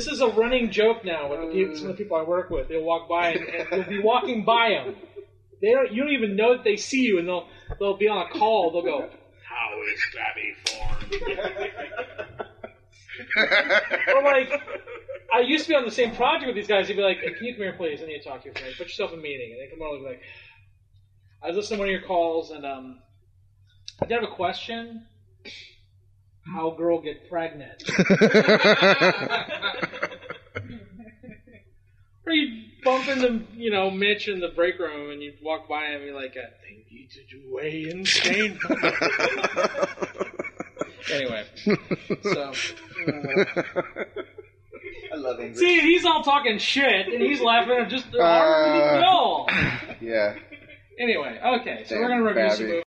This is a running joke now with some of the people I work with. They'll walk by and you'll be walking by them. You don't even know that they see you, and they'll be on a call. They'll go, "How is Gabby formed?" Or like, I used to be on the same project with these guys. They'd be like, "Hey, can you come here, please? I need to talk to you. Put yourself in a meeting." And they come over and be like, "I was listening to one of your calls, and I did have a question. How a girl get pregnant?" Or you bump into, Mitch in the break room, and you walk by him, and you're like, "I think you did way insane." Anyway, so I love English. see, he's all talking shit, and he's laughing at just the heart of the bill. Yeah. Anyway, okay, so we're gonna review Babby. some movies.